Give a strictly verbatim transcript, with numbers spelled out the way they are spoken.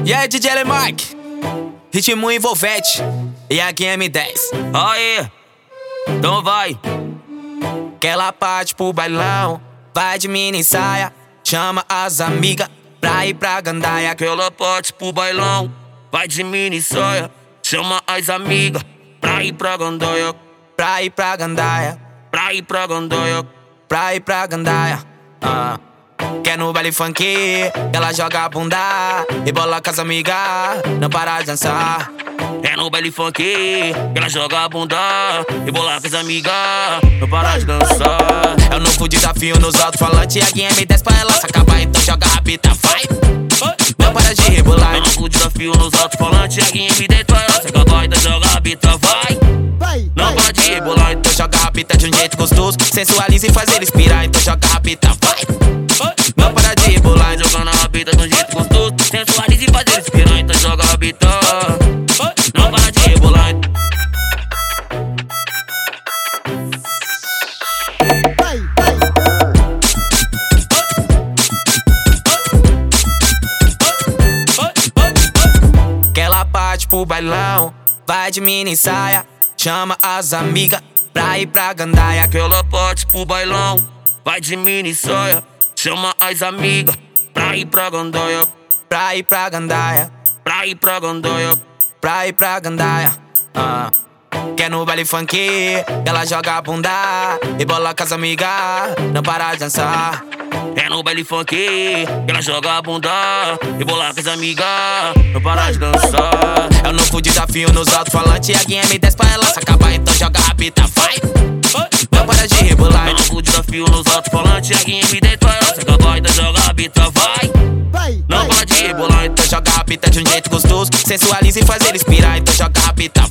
E aí, D J Lemark, ritmo envolvente, e aqui é M dez. Aí, então vai. Que ela parte pro bailão, vai de mini saia, chama as amigas pra ir pra gandaia. Que ela parte pro bailão, vai de mini saia, chama as amigas pra ir pra gandaia. Pra ir pra gandaia, pra ir pra gandaia, pra ir pra gandaia. Ah. Quer no baile funk, ela joga a bunda e bola com as amigas, não para de dançar. É no baile funk, ela joga a bunda e bola com as amigas, não para de dançar. É o novo desafio nos alto-falantes, aqui M dez pra ela se acabar, então joga rapita, vai. Não para de rebolar. É o novo desafio nos alto-falantes, aqui M dez pra ela se acabar, então joga rapita, vai. Não para de rebolar, então joga rapita de um jeito gostoso, sensualiza e faz ele inspirar, então joga rapita, vai. Não para de rebolar, jogando a rabita de um jeito gostoso, sensualiza e faz ele inspirar, então joga a rabita. Não para de rebolar. Que ela parte pro bailão, vai de mini saia, chama as amigas pra ir pra gandaia. Que ela parte pro bailão, vai de mini saia, chama as amigas pra ir pra gandaia. Pra ir pra gandaia, pra ir pra gandaia, pra ir pra gandaia. Ah. Quer no baile funk, ela joga a bunda e bola com as amigas, não para de dançar. É no baile funk, ela joga a bunda e bola com as amigas, não para de dançar. É o novo desafio nos alto-falantes, aqui M dez pra ela se acabar, então joga a rabita, vai. Não para de rebolar. É o novo desafio nos alto-falantes, aqui M dez pra ela se acabar, então joga a rabita, vai. Não para de rebolar, então joga a rabita de um jeito gostoso, sensualiza e faz ele inspirar, então joga a rabita,